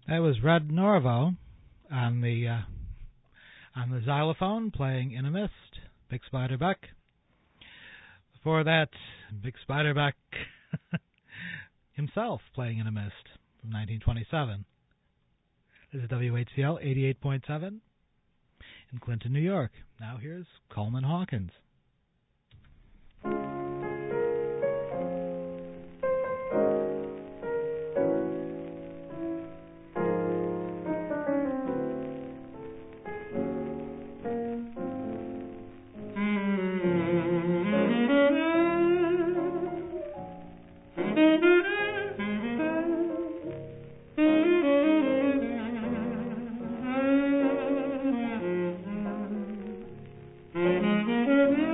That was Red Norvo on the xylophone playing In a Mist, Big Spider Beck. Before that, Big Spider Beck himself playing In a Mist from 1927. This is WHCL 88.7 in Clinton, New York. Now here's Coleman Hawkins. Mm-hmm.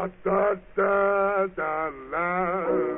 da da da la.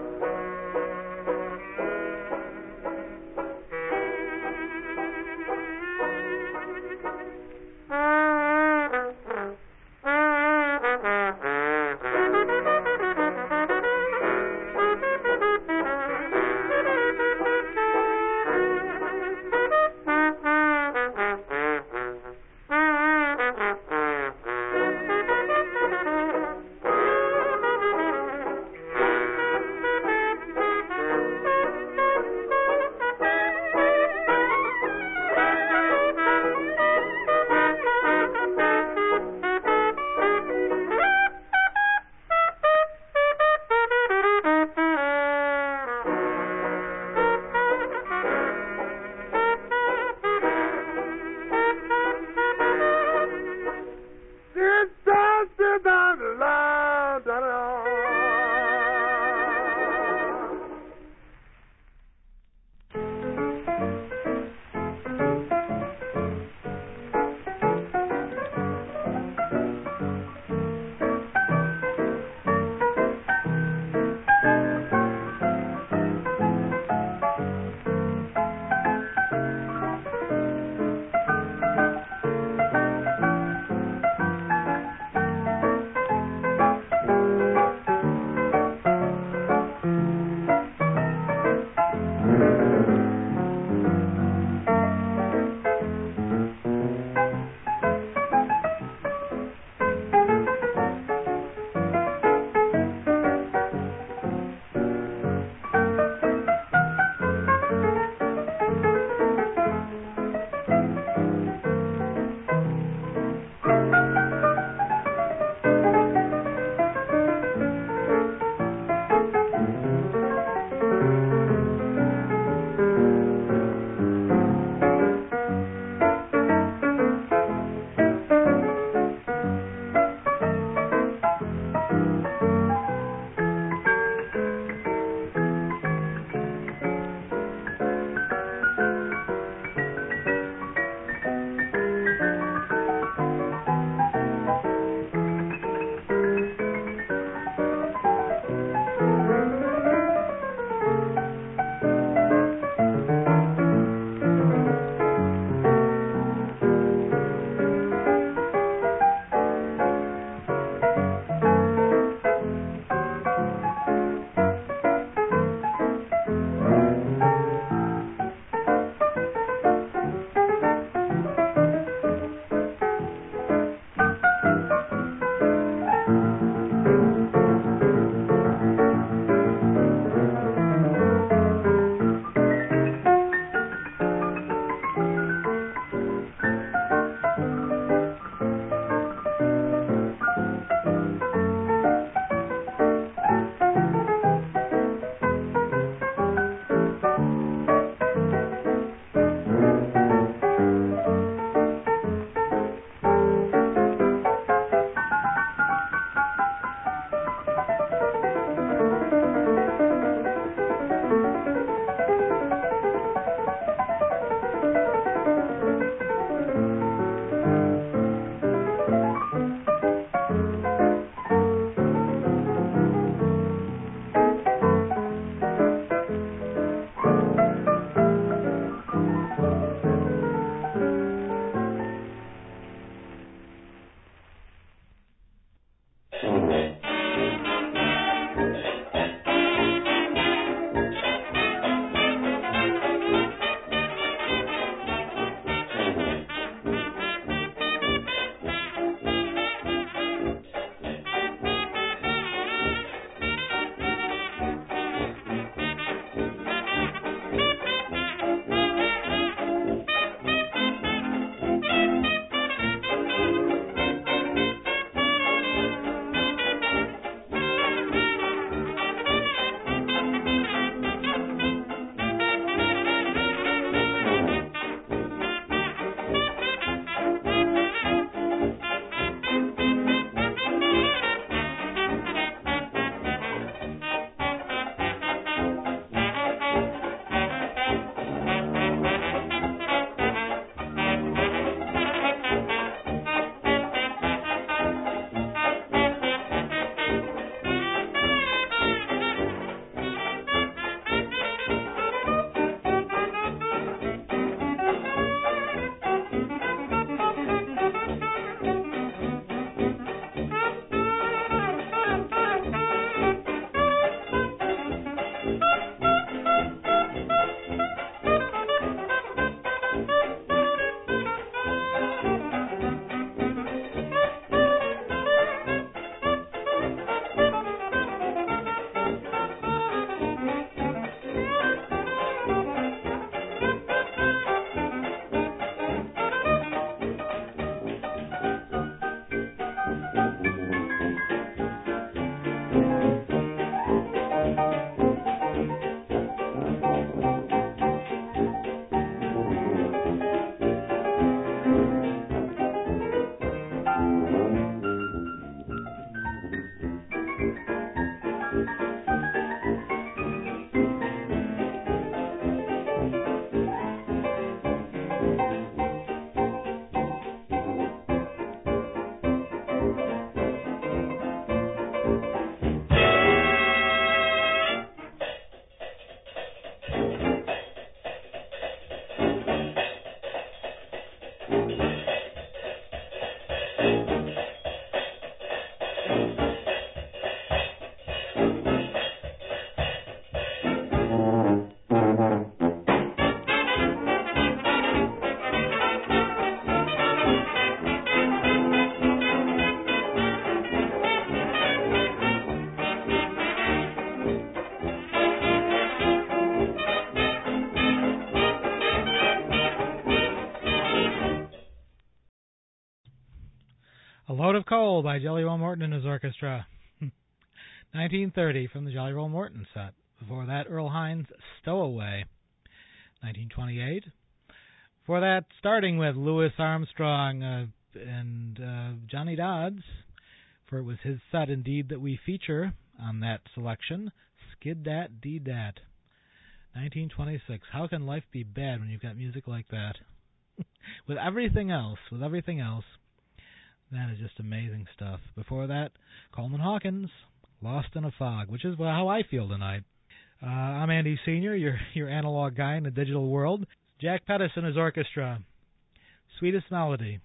Load of Coal by Jelly Roll Morton and his orchestra. 1930 from the Jelly Roll Morton set. Before that, Earl Hines' Stowaway. 1928. Before that, starting with Louis Armstrong and Johnny Dodds, for it was his set indeed that we feature on that selection, Skid Dat Dee Dat. 1926. How can life be bad when you've got music like that? with everything else, that is just amazing stuff. Before that, Coleman Hawkins, Lost in a Fog, which is how I feel tonight. I'm Andy Sr., your analog guy in the digital world. Jack Pettis and his orchestra, Sweetest Melody.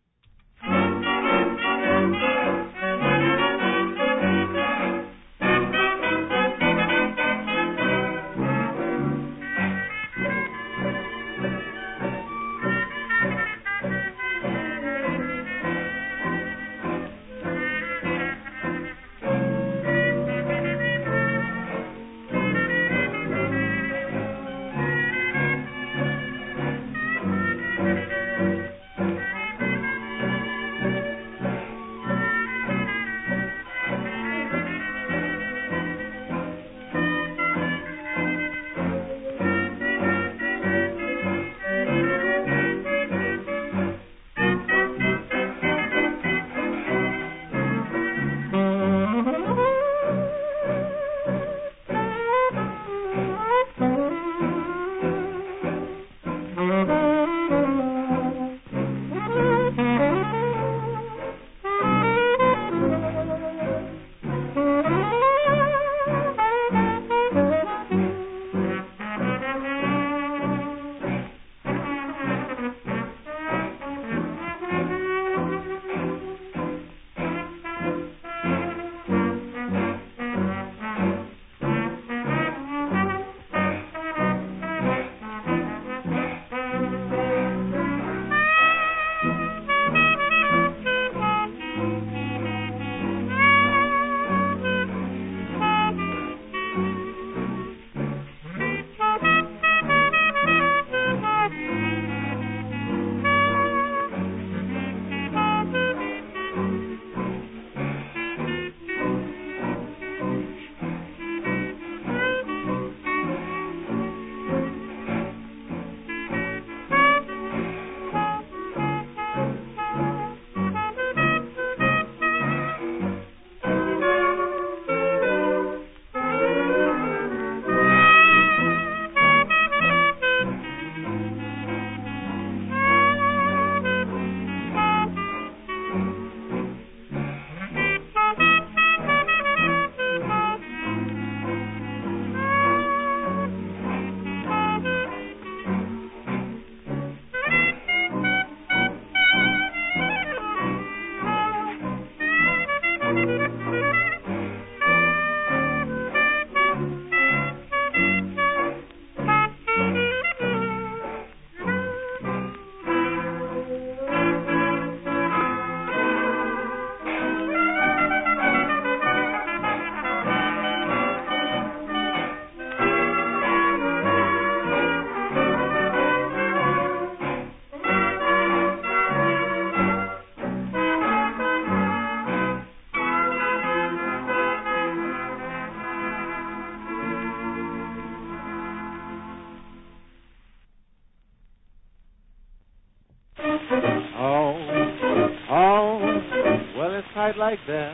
Like that.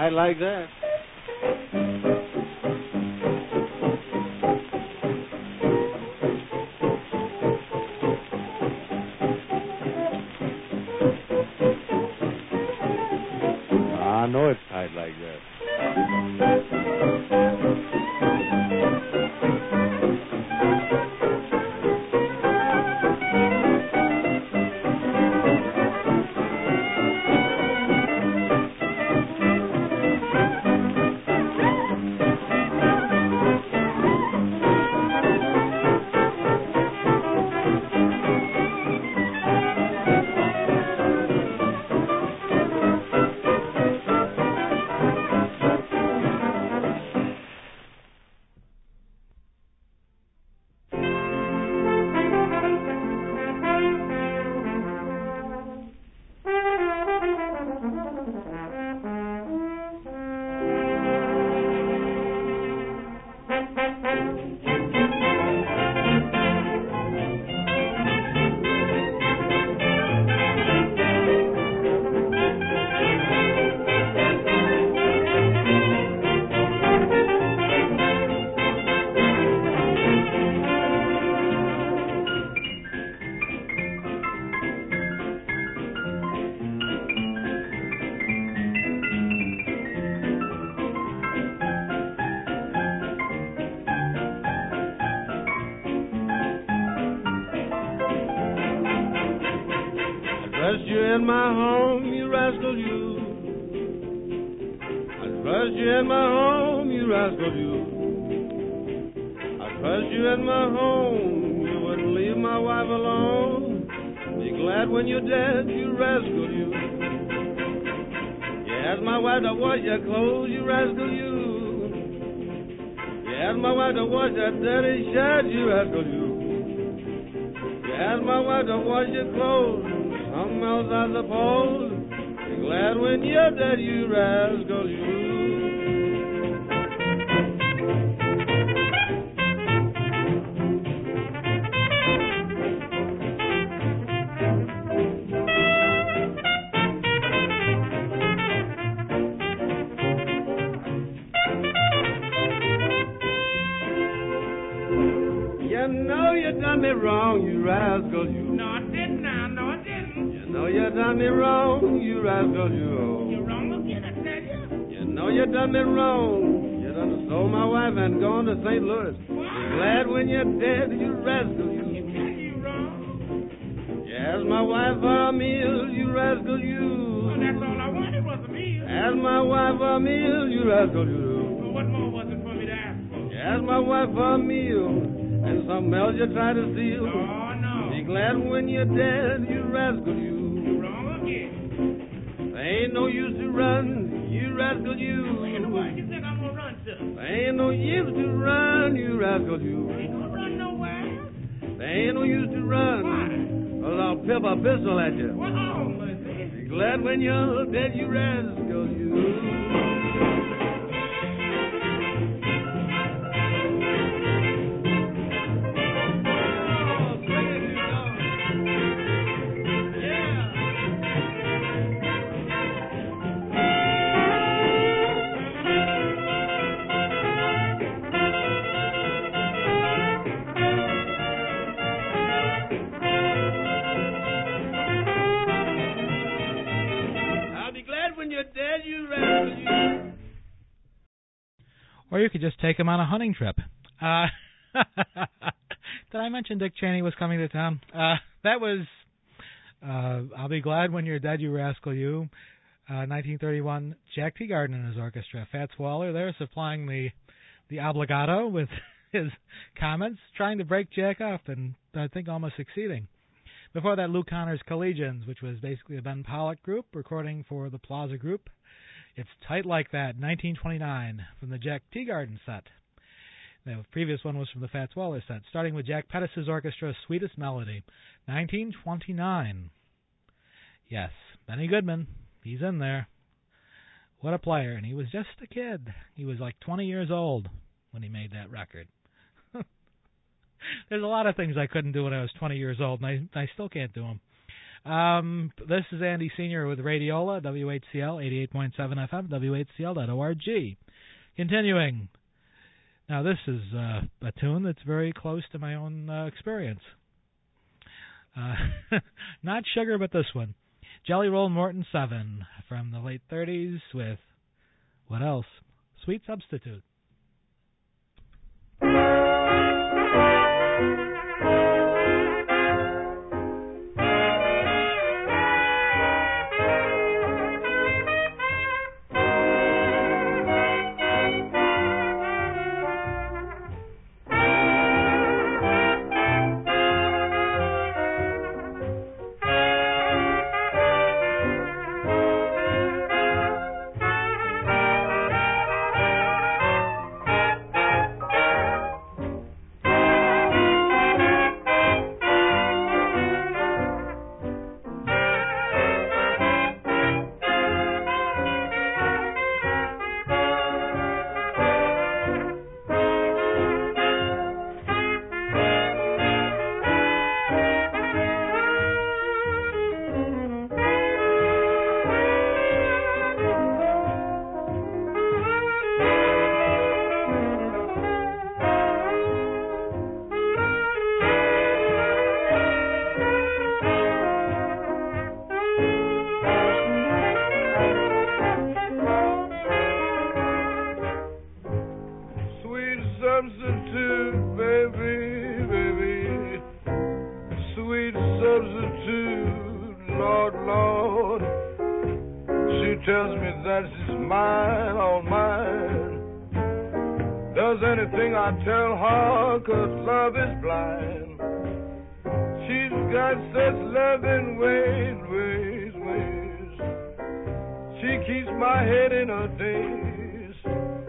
I like that. I know it's tight like that. Trust you in my home, you rascal, you. I trust you in my home, you rascal, you. I trust you in my home, you wouldn't leave my wife alone. Be glad when you're dead, you rascal, you. You asked my wife to wash your clothes, you rascal, you. You asked my wife to wash that dirty shirt, you rascal, you. You asked my wife to wash your clothes. Something else, I suppose. Be glad when you're dead, you rascal, you. You know you done me wrong, you rascal, you. No, I didn't now. No, I didn't. You know you done me wrong, you rascal, you. You're wrong again, I tell you. You know you done me wrong. You done stole my wife and gone to St. Louis. What? Be glad when you're dead, you rascal, you. You tell you wrong. You asked my wife for a meal, you rascal, you. Well, that's all I wanted was a meal. Asked my wife for a meal, you rascal, you. Well, what more was it for me to ask for? You asked my wife for a meal, and something else you tried to steal. Oh, no. Be glad when you're dead, you rascal, you. You're wrong again. There ain't no use to run, you rascal, you. Where in the world you think I'm going to run to? There ain't no use to run, you rascal, I you. ain't going to run nowhere. There ain't no use to run. Why? Cause I'll pip a pistol at you. What home was it? Be glad when you're dead, you rascal, you. Or you could just take him on a hunting trip. Did I mention Dick Cheney was coming to town? That was I'll Be Glad When You're Dead, You Rascal You, 1931, Jack Teagarden and his orchestra. Fats Waller there supplying the obligato with his comments, trying to break Jack up, and I think almost succeeding. Before that, Lou Connor's Collegians, which was basically a Ben Pollack group, recording for the Plaza Group. It's Tight Like That, 1929, from the Jack Teagarden set. The previous one was from the Fats Waller set, starting with Jack Pettis's orchestra, Sweetest Melody, 1929. Yes, Benny Goodman, he's in there. What a player, and he was just a kid. He was like 20 years old when he made that record. There's a lot of things I couldn't do when I was 20 years old, and I still can't do them. This is Andy Sr. with Radiola, WHCL 88.7 FM, WHCL.org. Continuing. Now, this is a tune that's very close to my own experience. Not Sugar, but this one. Jelly Roll Morton 7 from the late 30s with, what else? Sweet Substitute. Tell her 'cause love is blind. She's got such loving ways. She keeps my head in a daze.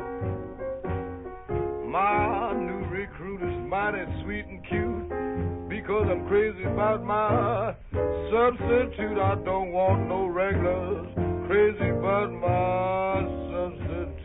My new recruit is mighty sweet and cute because I'm crazy about my substitute. I don't want no regulars, crazy about my substitute.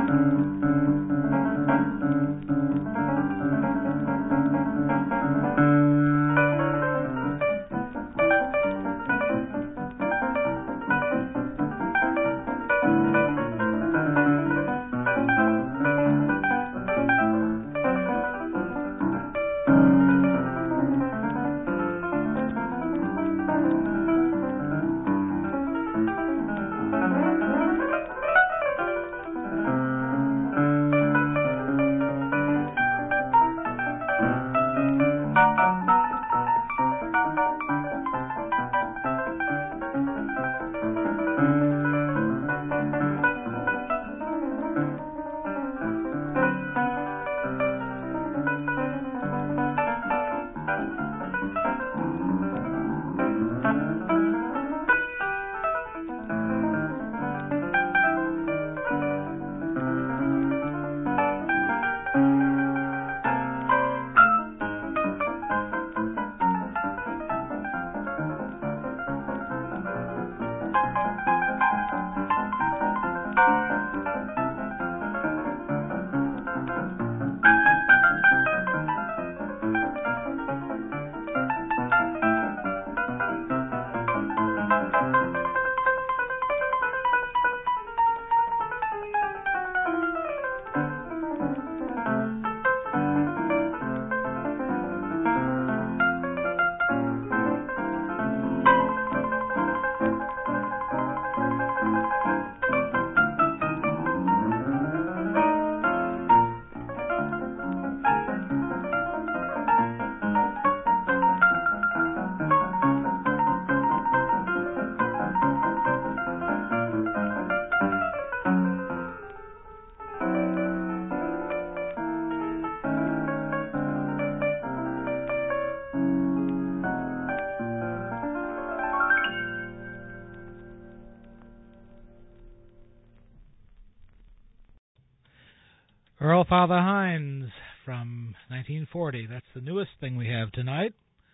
Earl Father Hines from 1940. That's the newest thing we have tonight.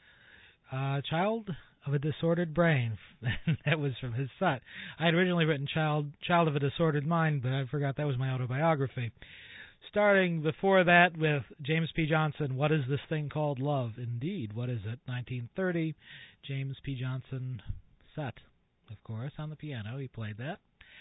Child of a Disordered Brain. That was from his set. I had originally written Child of a Disordered Mind, but I forgot that was my autobiography. Starting before that with James P. Johnson, What Is This Thing Called Love? Indeed, what is it? 1930, James P. Johnson set, of course, on the piano. He played that.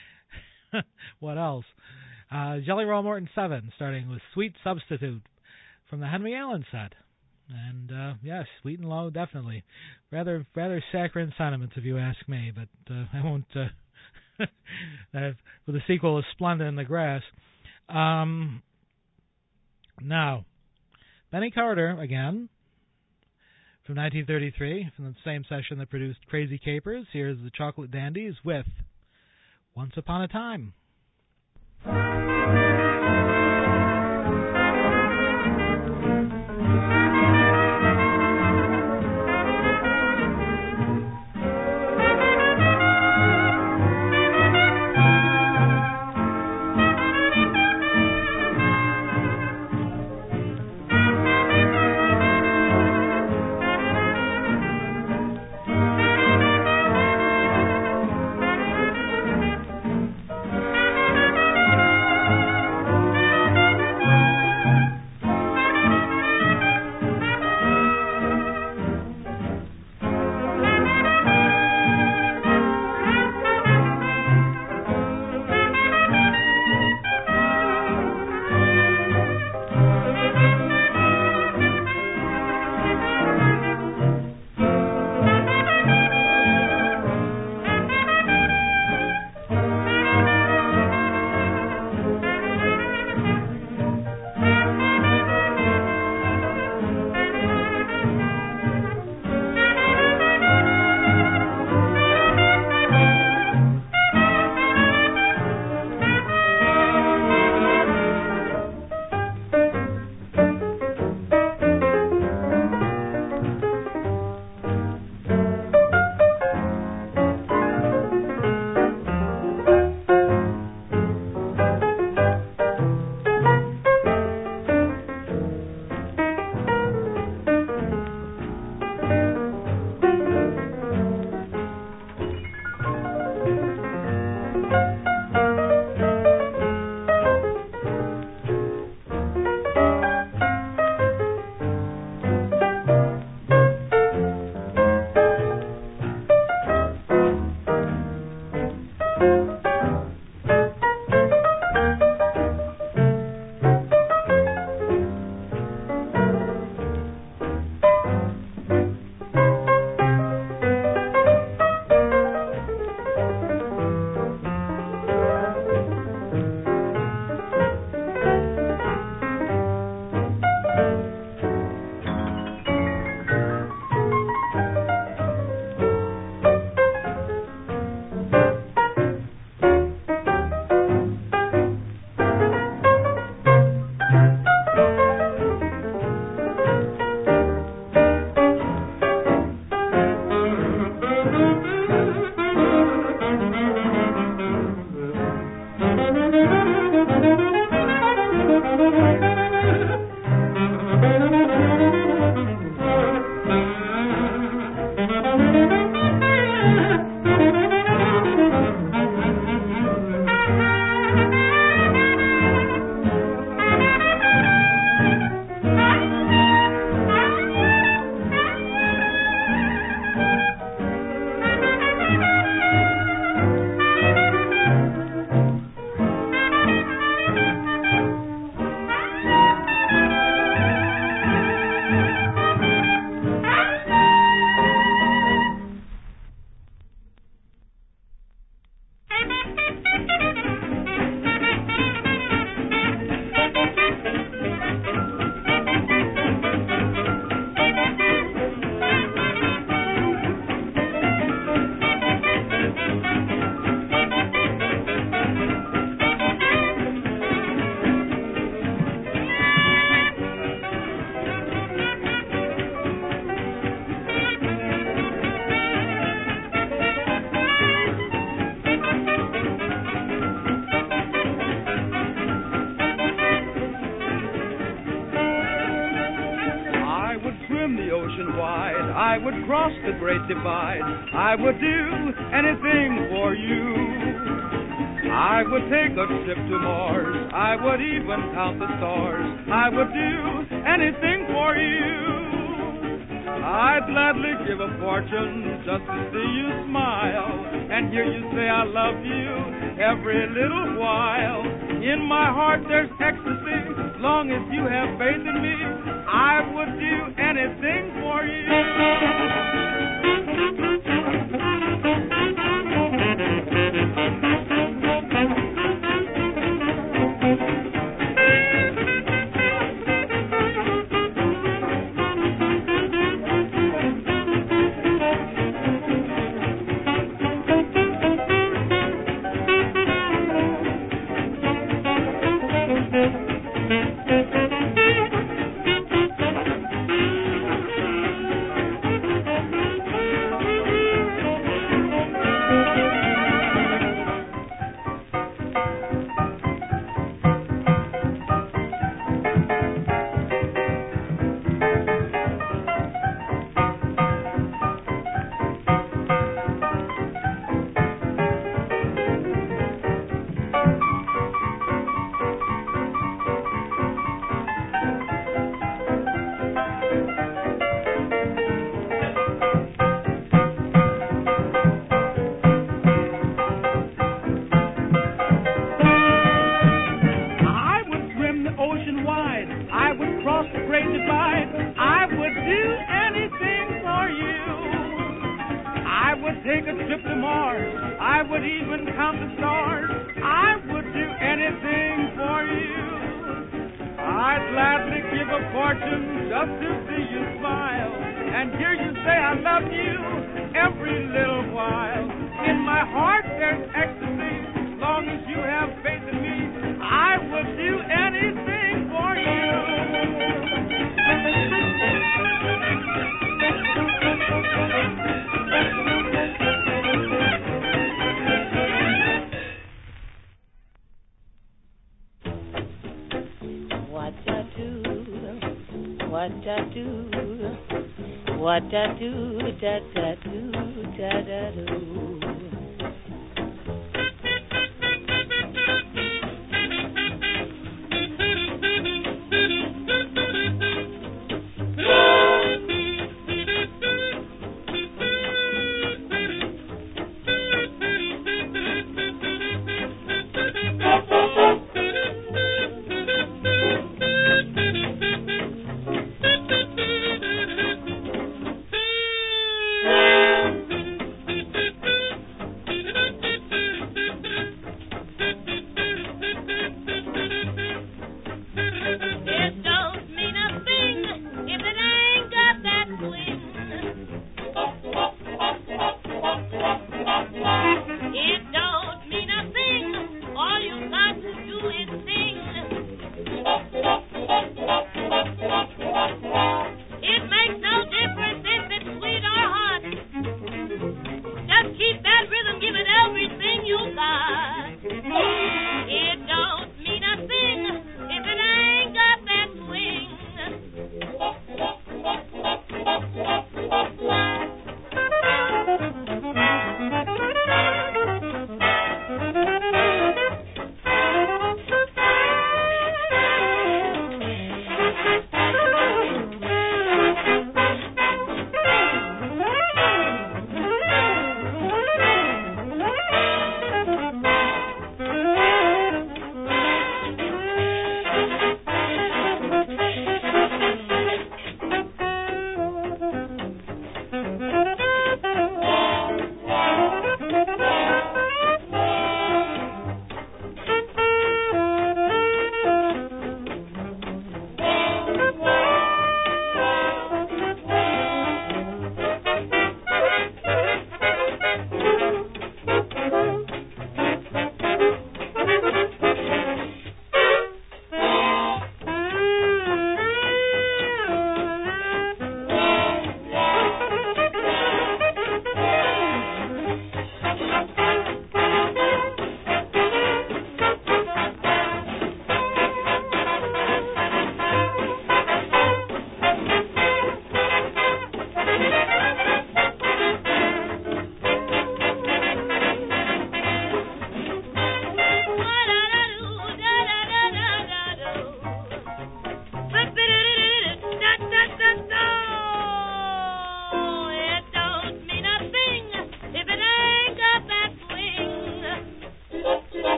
What else? Jelly Roll Morton 7, starting with Sweet Substitute from the Henry Allen set. And, yes, Sweet and Low, definitely. Rather saccharine sentiments, if you ask me, but I won't... with the sequel of Splenda in the Grass. Now, Benny Carter, again, from 1933, from the same session that produced Crazy Capers. Here's the Chocolate Dandies with Once Upon a Time. ocean wide. I would cross the great divide. I would do anything for you. I would take a trip to Mars. I would even count the stars. I would do anything for you. I'd gladly give a fortune just to see you smile and hear you say I love you every little while. In my heart there's ecstasy. As long as you have faith in me, I would do anything for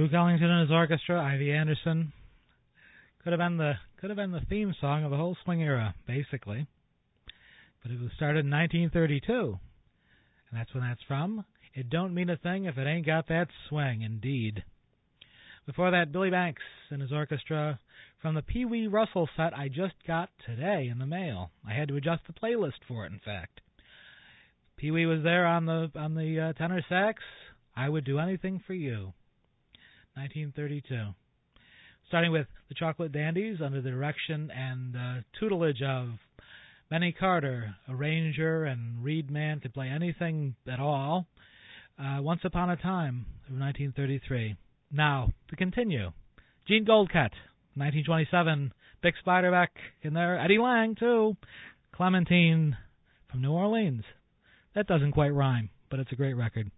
Duke Ellington and his orchestra, Ivy Anderson. Could have been the theme song of the whole swing era, basically. But it was started in 1932, and that's when that's from. It don't mean a thing if it ain't got that swing, indeed. Before that, Billy Banks and his orchestra from the Pee Wee Russell set I just got today in the mail. I had to adjust the playlist for it, in fact. Pee Wee was there on the tenor sax. I Would Do Anything for You, 1932. Starting with the Chocolate Dandies under the direction and tutelage of Benny Carter, arranger and reed man, could play anything at all. Once Upon a Time of 1933. Now, to continue, Gene Goldcutt, 1927, Bix Beiderbecke in there, Eddie Lang, too, Clementine from New Orleans. That doesn't quite rhyme, but it's a great record.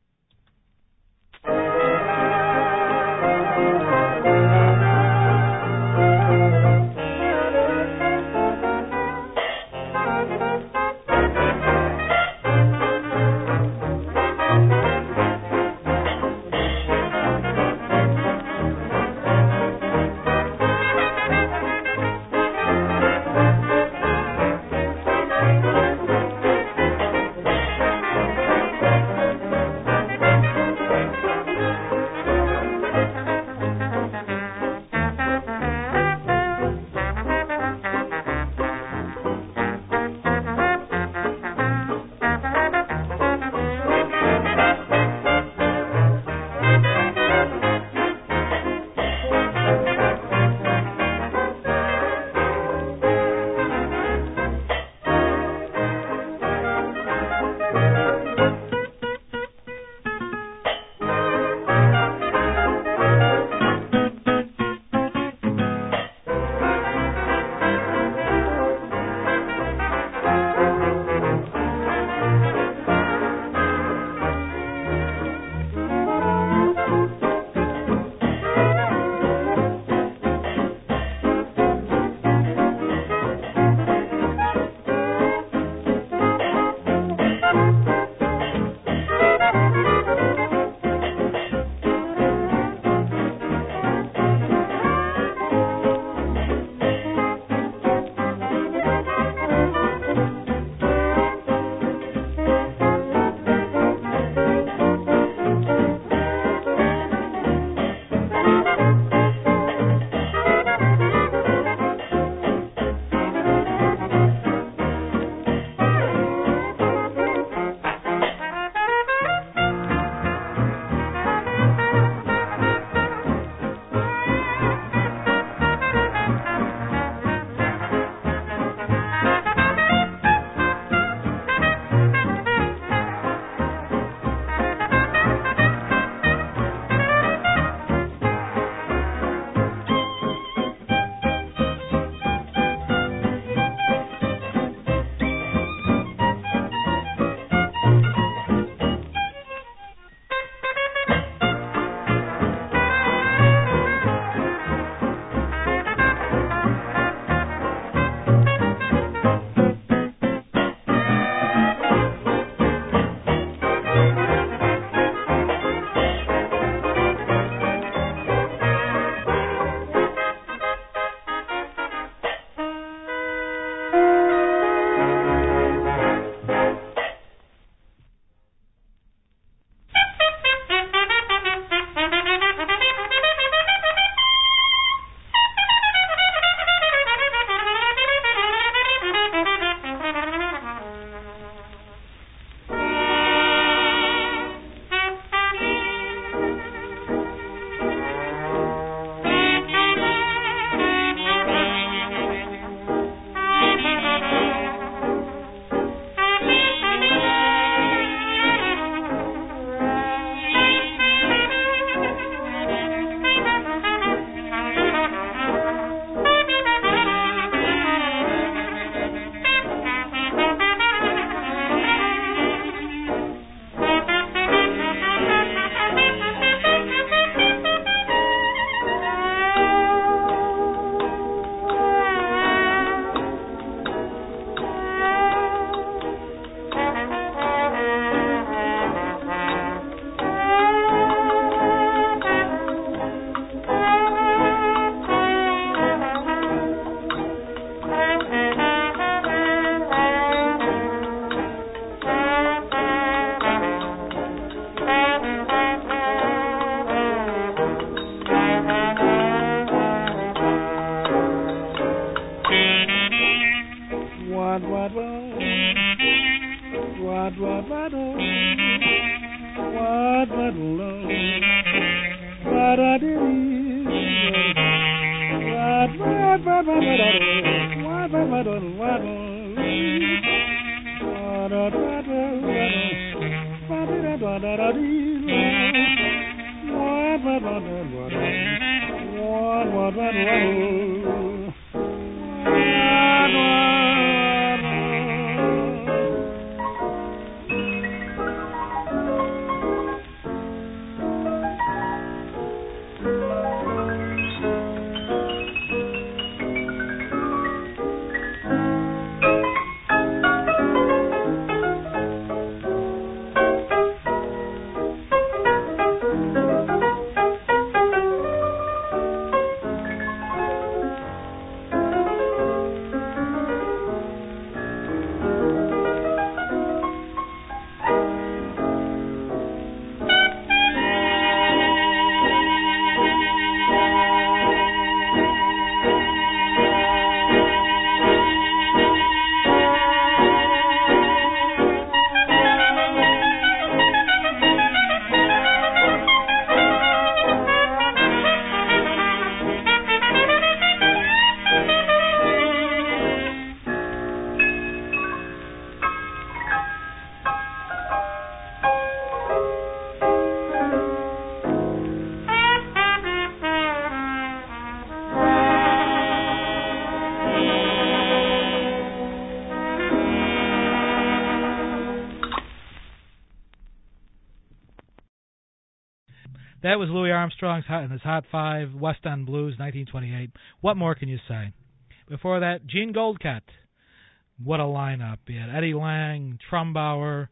That was Louis Armstrong's in his Hot 5, West End Blues, 1928. What more can you say? Before that, Gene Goldcat. What a lineup. He had Eddie Lang, Trumbauer,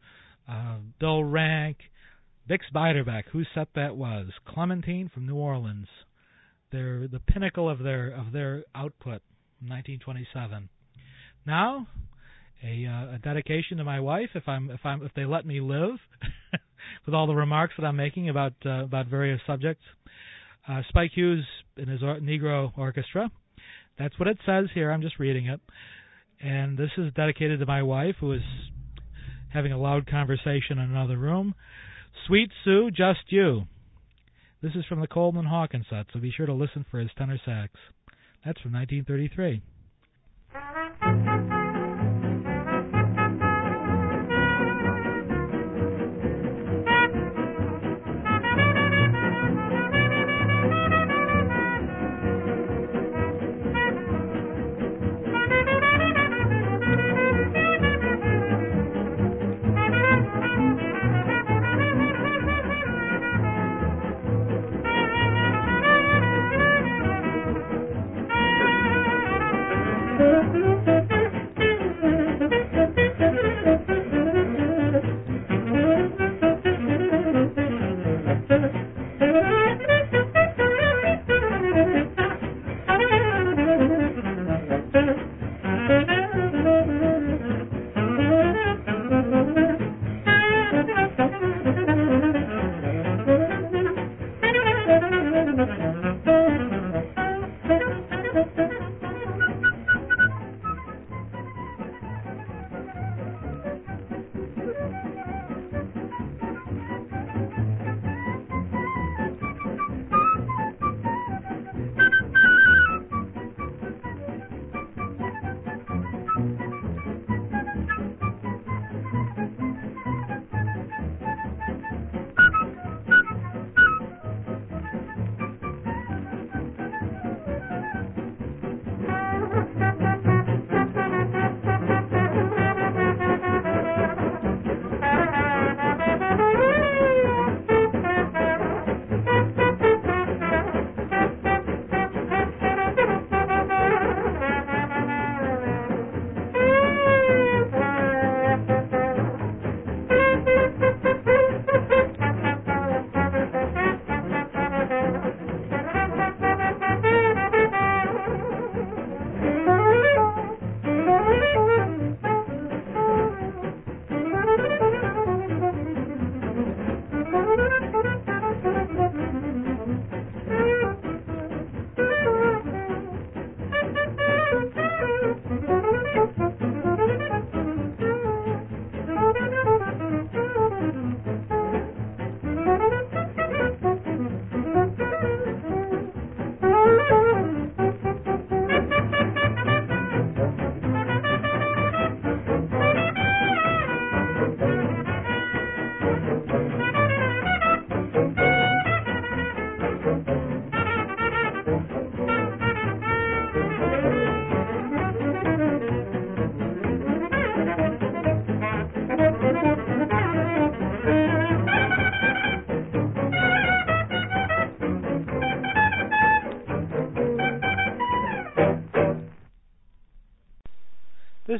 Bill Rank, Bix Beiderbecke, whose set that was, Clementine from New Orleans. They're the pinnacle of their output, 1927. Now, a dedication to my wife, if they let me live, with all the remarks that I'm making about various subjects. Spike Hughes and his Negro Orchestra. That's what it says here. I'm just reading it. And this is dedicated to my wife, who is having a loud conversation in another room. Sweet Sue, Just You. This is from the Coleman Hawkins set, so be sure to listen for his tenor sax. That's from 1933.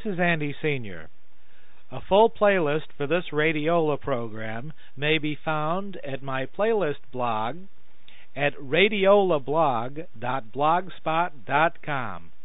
is Andy Sr. A full playlist for this Radiola program may be found at my playlist blog at radiolablog.blogspot.com.